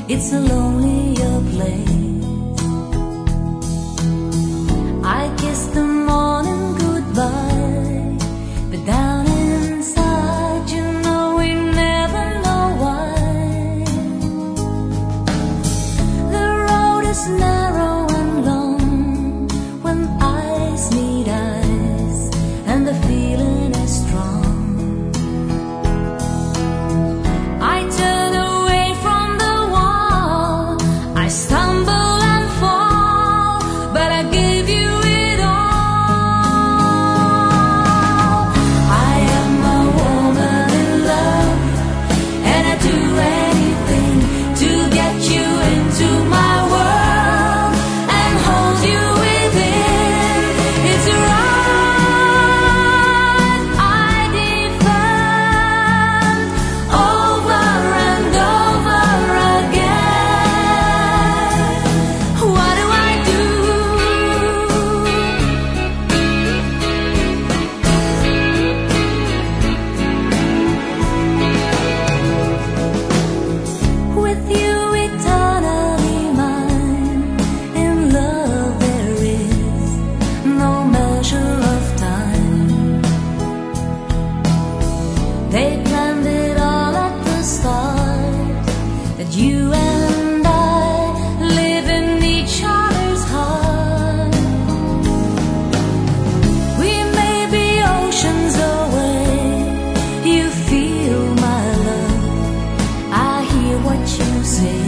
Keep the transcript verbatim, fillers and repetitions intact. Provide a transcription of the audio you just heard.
it's a lonelier place. I kiss the morning goodbye, but down inside you know we never know why. The road is narrow and long when eyes meet eyes, and the feeling is strong. I turn away from the wall, I stumble and fall, but I give you it all. I am a woman in love, and I do anything to get you into my world and hold you within. It's right I defend over and over again. What do I do? With you eternally mine, in love there is no measure of time. They planned it all at the start, that you and I live in each other's heart. We may be oceans away, you feel my love, I hear what you say.